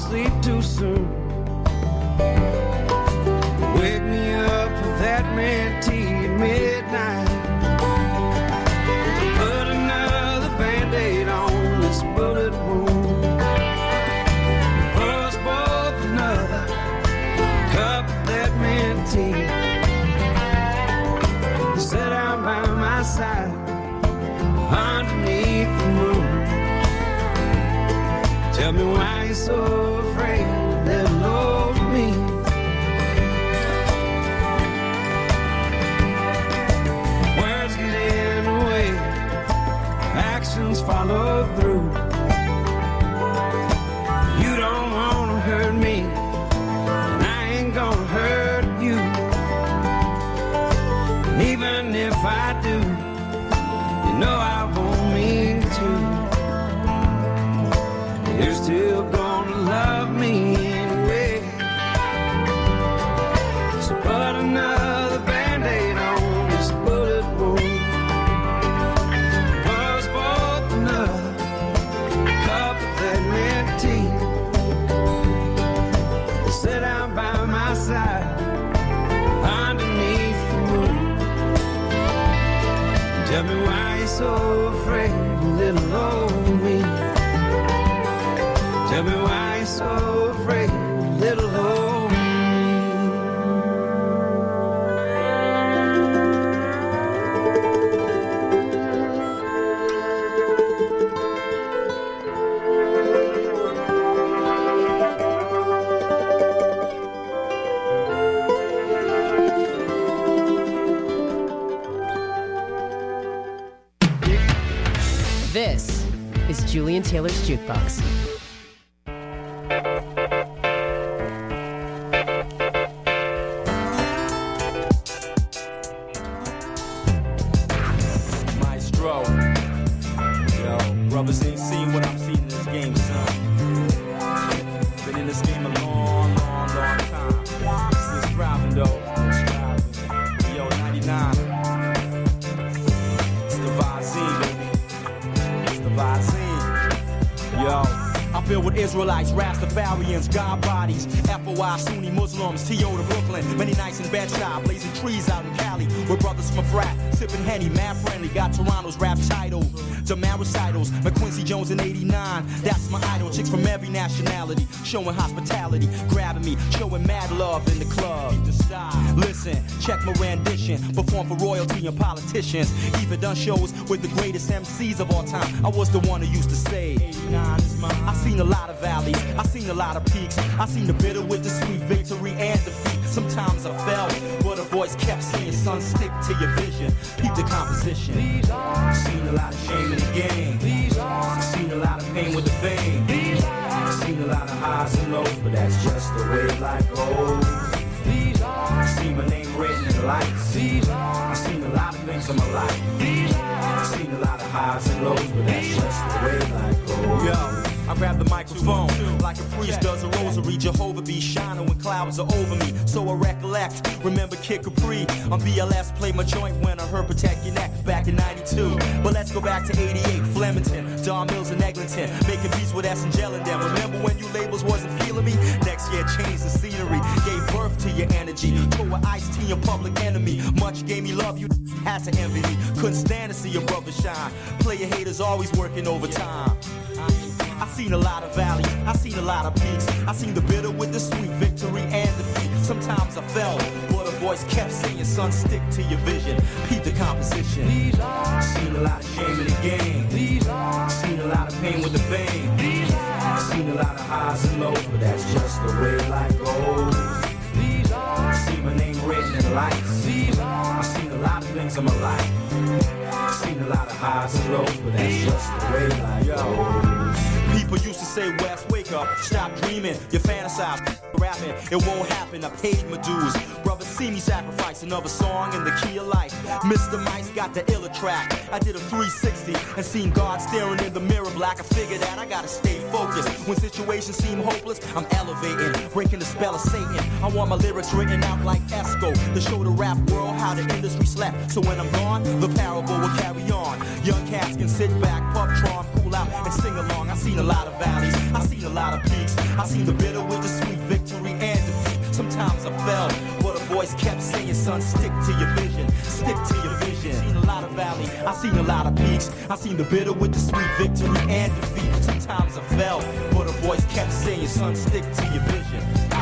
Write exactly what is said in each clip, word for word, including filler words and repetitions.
sleep too soon. Wake me up with that man tea at midnight. Put another Band-Aid on this bullet wound. Pour us both another cup of that man tea. Sit down by my side underneath the moon. Tell me why you're so afraid of letting go of me. Words get in the way, actions follow through. You don't want to hurt me, and I ain't gonna hurt you. And even if I do, you know I won't mean to. You're still gonna love me anyway. So put another Band-Aid on this bullet wound. Pour us both another cup of that mint tea. Sit down by my side underneath the moon. Tell me why you're so afraid of little old me. Tell me why you're so afraid of little old me. This is Julian Taylor's Jukebox. Israelites, Rastafarians, God bodies, F O I, Sunni Muslims, T O to Brooklyn. Many nights in Bed-Stuy, blazing trees out in Cali. We're brothers from a frat, sipping Henny, mad friendly. Got Toronto's rap title, demand recitals. McQuincy Jones in eighty-nine, that's my idol. Chicks from every nationality, showing hospitality, grabbing me, showing mad love in the club. Listen, check my rendition, perform for royalty and politicians. Even done shows with the greatest M Cs of all time. I was the one who used to say, I seen a lot of valleys, I seen a lot of peaks. I seen the bitter with the sweet, victory and defeat. Sometimes I fell, but a voice kept saying, son, stick to your vision. Keep the composition. Seen a lot of shame in the game. Seen a lot of pain with the fame. Seen a lot of highs and lows, but that's just the way life goes. Seen my name written in the lights. I seen a lot of things in my life. I seen a lot of highs and lows, but that's just the way life goes. Yo. I grab the microphone like a priest does a rosary. Jehovah be shining when clouds are over me. So I recollect, remember Kid Capri on B L S, played my joint when I heard Protect Your Neck back in ninety-two. But let's go back to eighty-eight, Flemington, Don Mills and Eglinton, making beats with S and Gel and them. Remember when you labels wasn't feeling me? Next year changed the scenery, gave birth to your energy. Told with Ice-T, your public enemy. Much gave me love, you had to envy me. Couldn't stand to see your brother shine. Player haters always working overtime. I seen a lot of valleys, I seen a lot of peaks. I seen the bitter with the sweet, victory and defeat. Sometimes I fell, but a voice kept saying, son, stick to your vision. Keep the composition. Seen a lot of shame in the game. Seen a lot of pain with the fame. Seen a lot of highs and lows, but that's just the way life goes. Seen my name written in lights. I seen a lot of things in my life. Seen a lot of highs and lows, but that's just the way life goes. People used to say, Wes, wake up, stop dreaming. You fantasize, rapping, it won't happen. I paid my dues. Brother, see me sacrifice another song in the key of life. Mister Mice got the iller track. I did a three sixty and seen God staring in the mirror black. I figured that I gotta stay focused. When situations seem hopeless, I'm elevating, breaking the spell of Satan. I want my lyrics written out like Esco to show the rap world how the industry slept. So when I'm gone, the parable will carry on. Young cats can sit back, puff, tron, cool out, and sing along. I seen a lot of valleys, I seen a lot of peaks. I seen the bitter with the sweet, victory and defeat. Sometimes I fell, but a voice kept saying, son, stick to your vision, stick to your vision. Seen a lot of valley, I seen a lot of peaks. I seen the bitter with the sweet, victory and defeat. Sometimes I fell, but a voice kept saying, son, stick to your vision.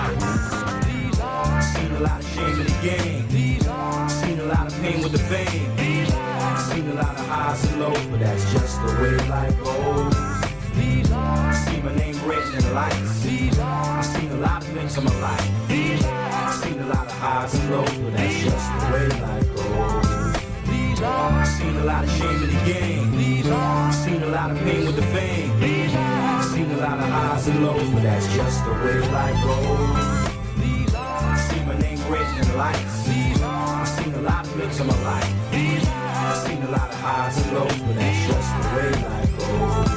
I seen a lot of shame in the game. Seen a lot of pain with the fame. Seen a lot of highs and lows, but that's just the way life goes. See my name written in lights. I've seen a lot of things in my life. I've seen a lot of highs and lows, but that's just the way life goes. I've seen a lot of shame in the game. I've seen a lot of pain with the fame. I've seen a lot of highs and lows, but that's just the way life goes. I've seen my name written in lights. I've seen a lot of things in my life. I've seen a lot of highs and lows, but that's just the way life goes.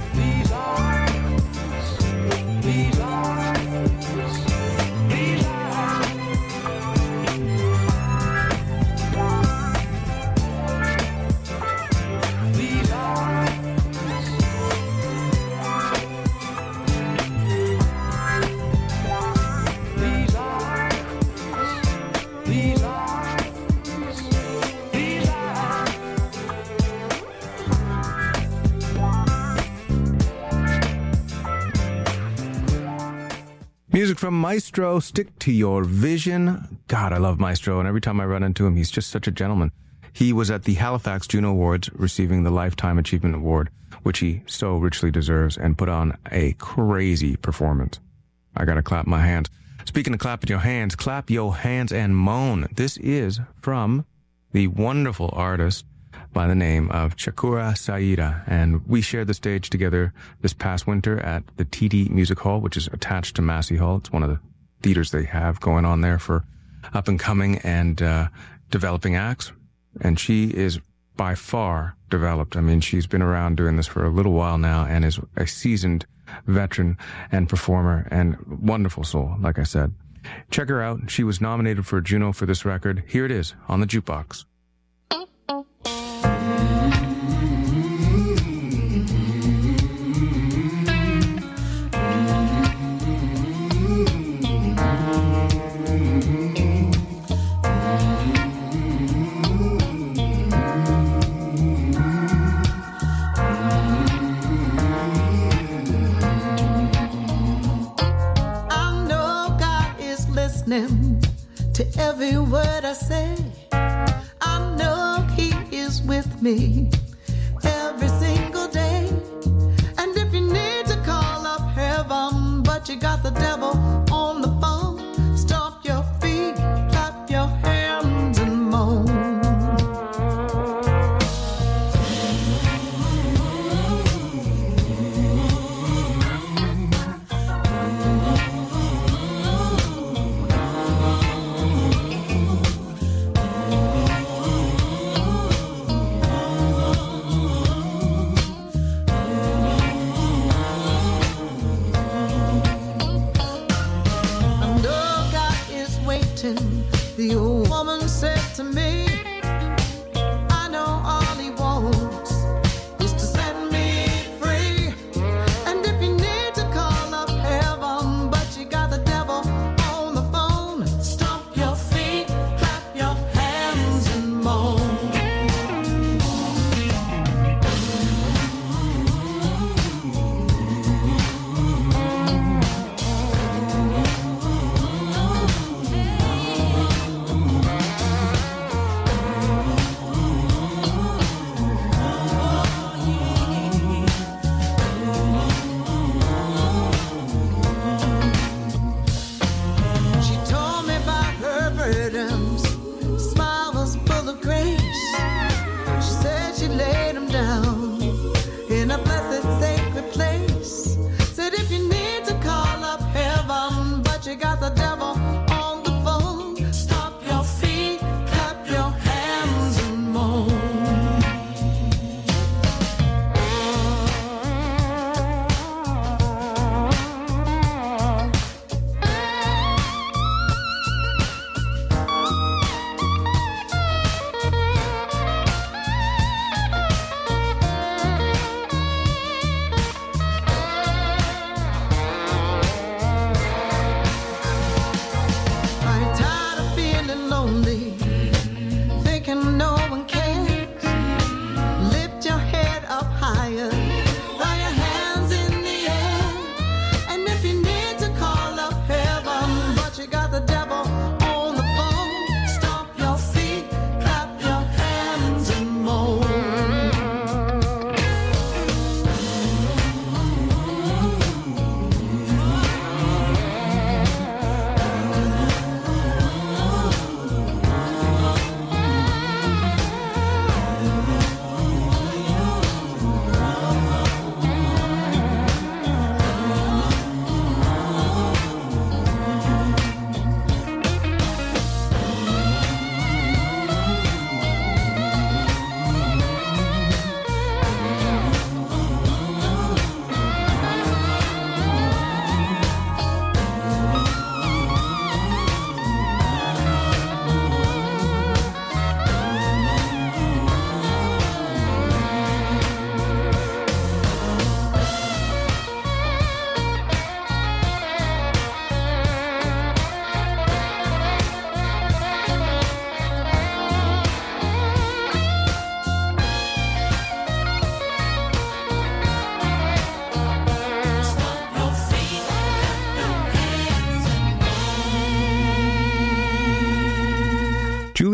Music from Maestro, Stick to Your Vision. God, I love Maestro, and every time I run into him, he's just such a gentleman. He was at the Halifax Juno Awards receiving the Lifetime Achievement Award, which he so richly deserves, and put on a crazy performance. I gotta clap my hands. Speaking of clapping your hands, clap your hands and moan. This is from the wonderful artist by the name of Chakura Saida, and we shared the stage together this past winter at the T D Music Hall, which is attached to Massey Hall. It's one of the theaters they have going on there for up and coming and uh, developing acts, and she is by far developed. I mean, she's been around doing this for a little while now and is a seasoned veteran and performer and wonderful soul, like I said. Check her out. She was nominated for a Juno for this record. Here it is on the Jukebox. To every word I say, I know he is with me every single day. And if you need to call up heaven, but you got the devil on the phone, stomp your feet, clap your hands and moan.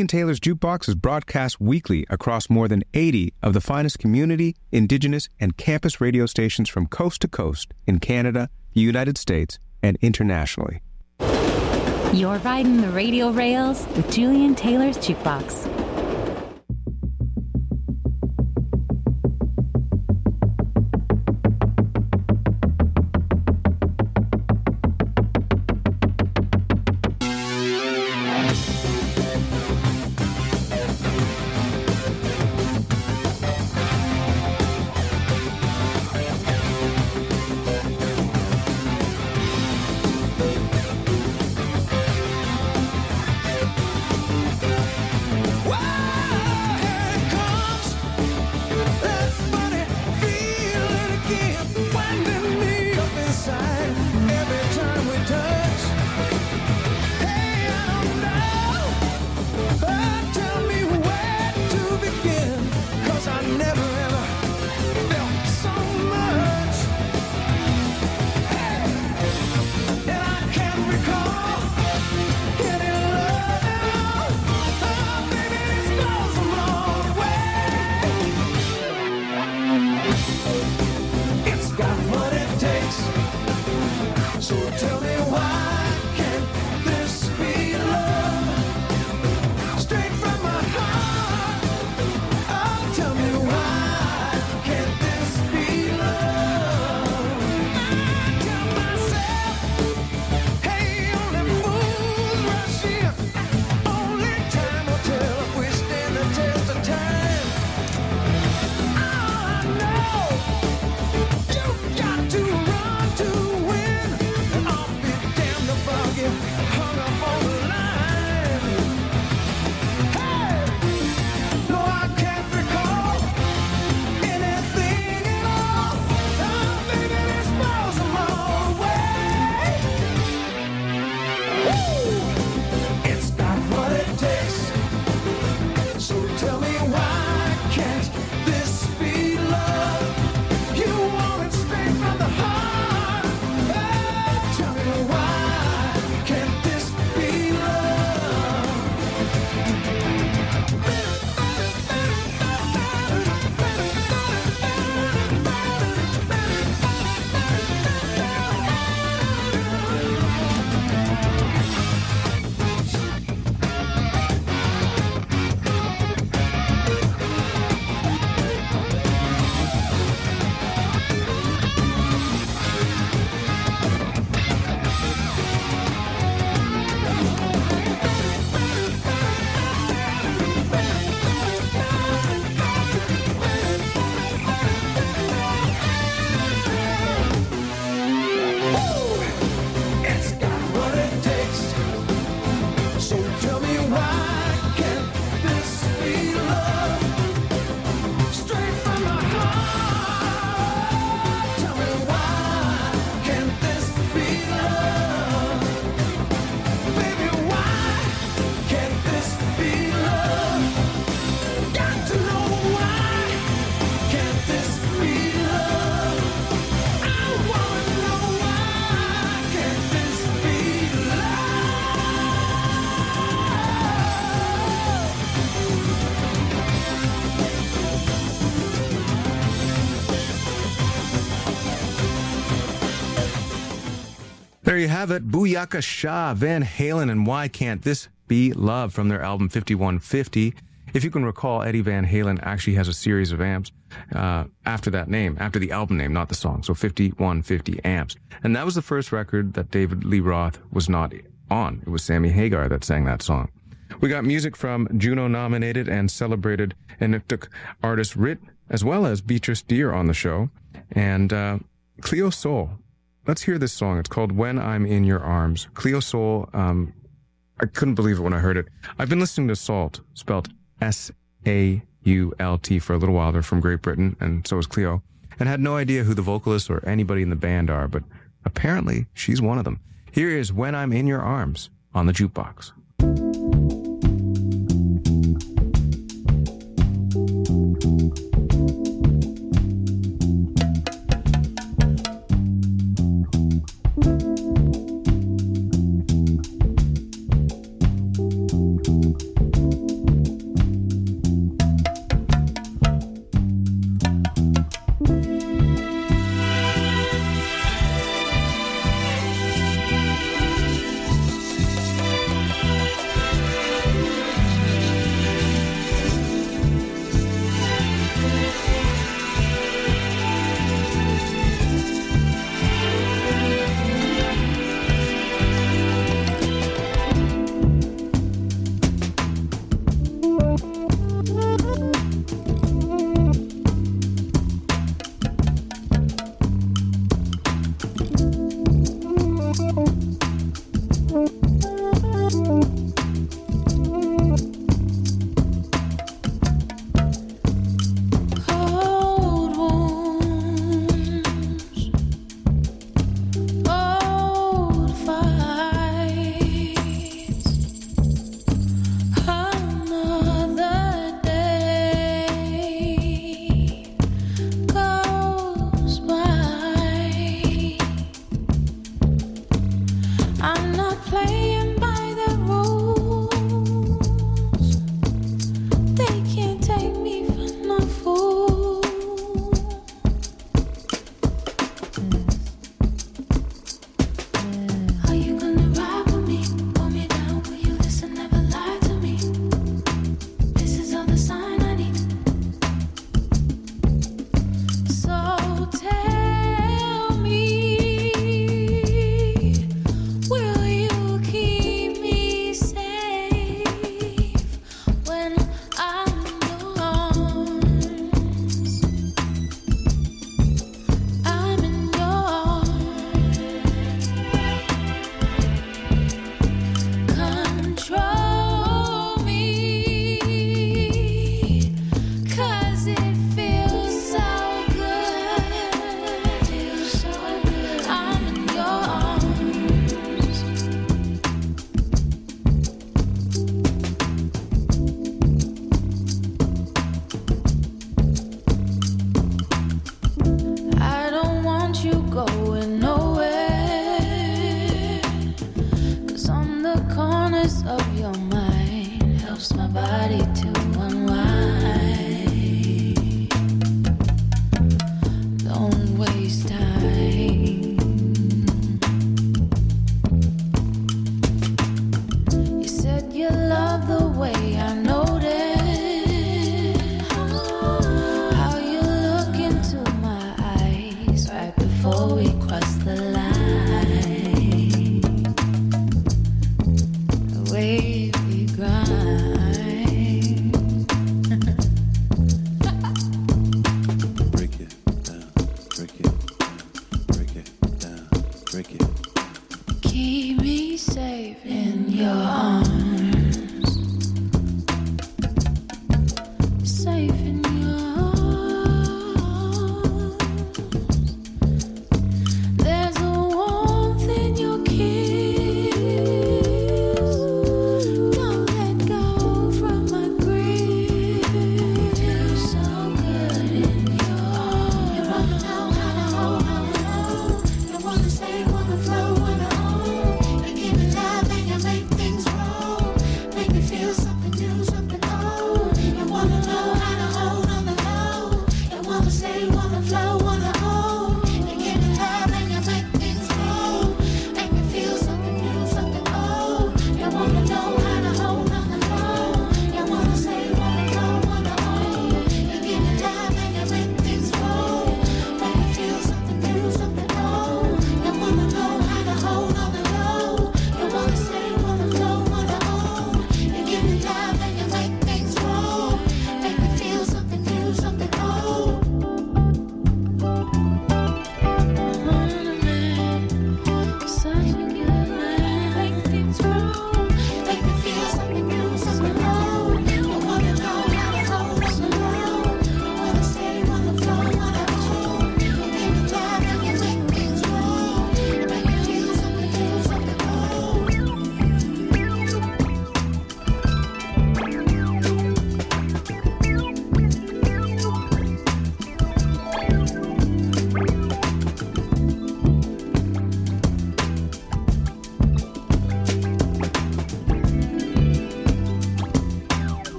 Julian Taylor's Jukebox is broadcast weekly across more than eighty of the finest community, indigenous, and campus radio stations from coast to coast in Canada, the United States, and internationally. You're riding the radio rails with Julian Taylor's Jukebox. There you have it, Booyaka Shah, Van Halen, and Why Can't This Be Love from their album fifty-one fifty. If you can recall, Eddie Van Halen actually has a series of amps uh, after that name, after the album name, not the song. So fifty-one fifty amps. And that was the first record that David Lee Roth was not on. It was Sammy Hagar that sang that song. We got music from Juno-nominated and celebrated Inuktitut artist Rit, as well as Beatrice Deer on the show, and uh, Cleo Sol. Let's hear this song. It's called When I'm in Your Arms. Cleo Sol, um, I couldn't believe it when I heard it. I've been listening to Salt, spelled S A U L T, for a little while. They're from Great Britain, and so is Cleo, and had no idea who the vocalists or anybody in the band are, but apparently she's one of them. Here is When I'm in Your Arms on the Jukebox.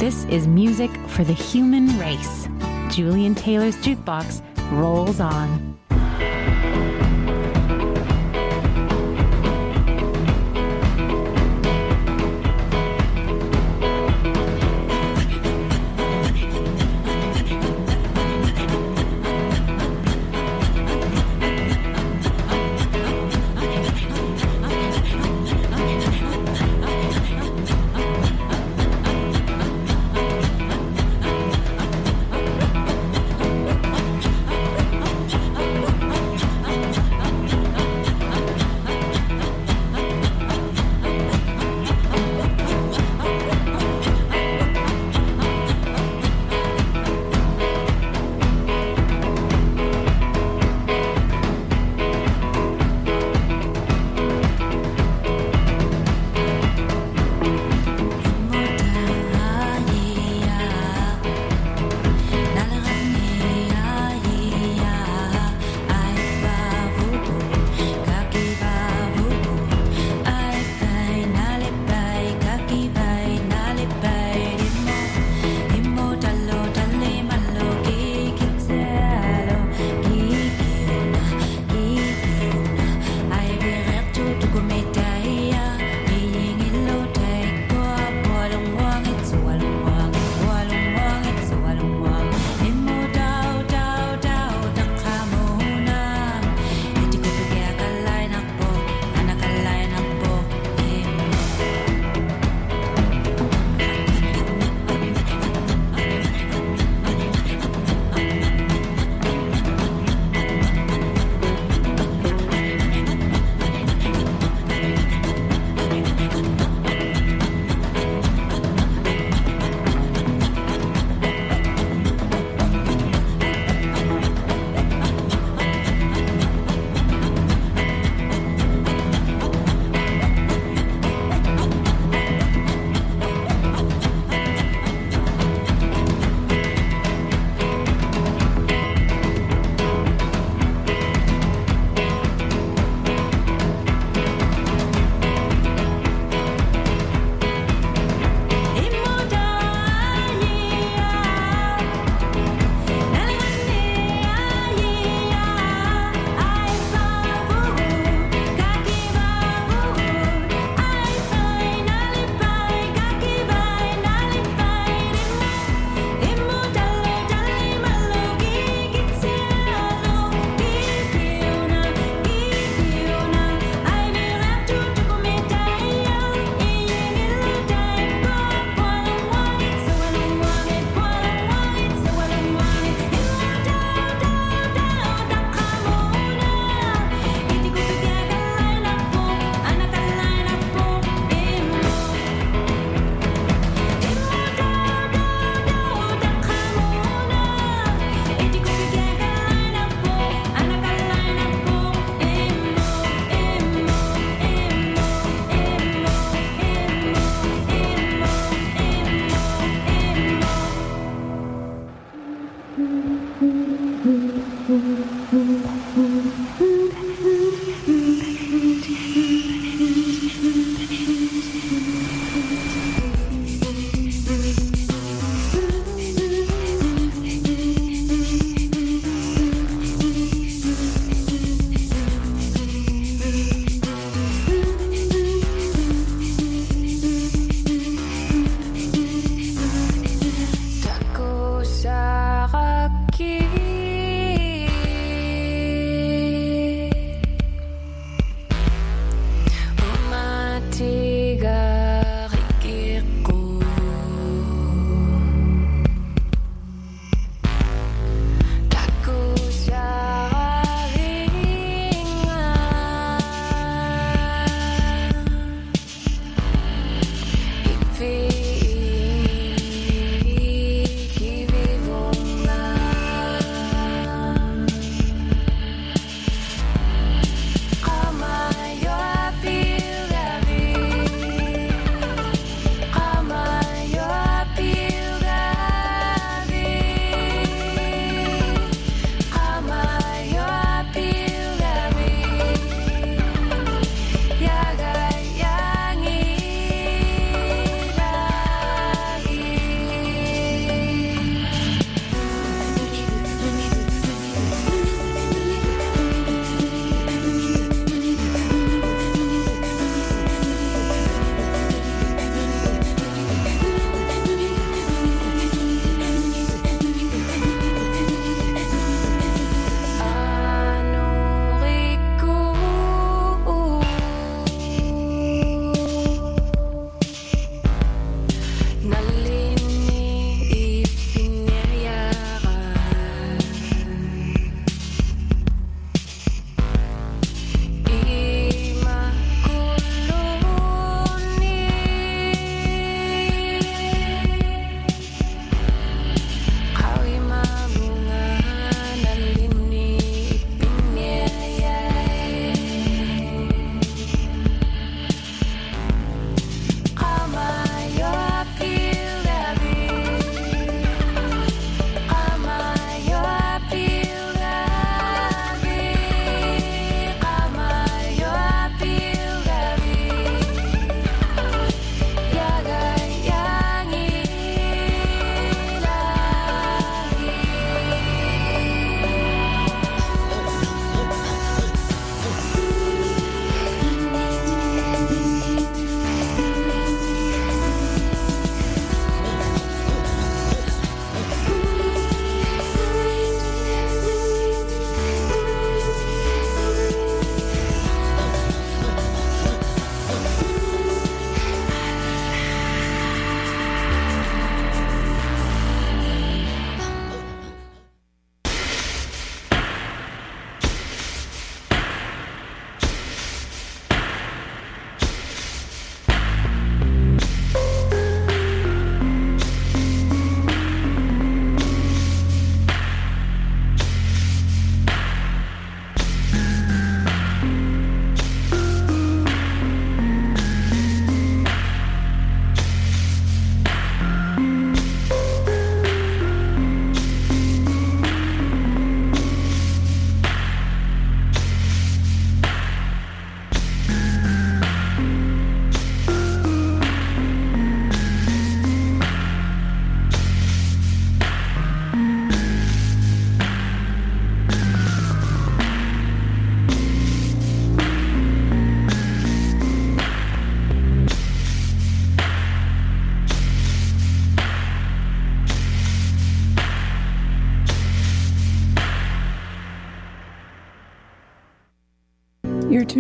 This is music for the human race. Julian Taylor's Jukebox rolls on. Thank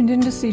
tuned in to C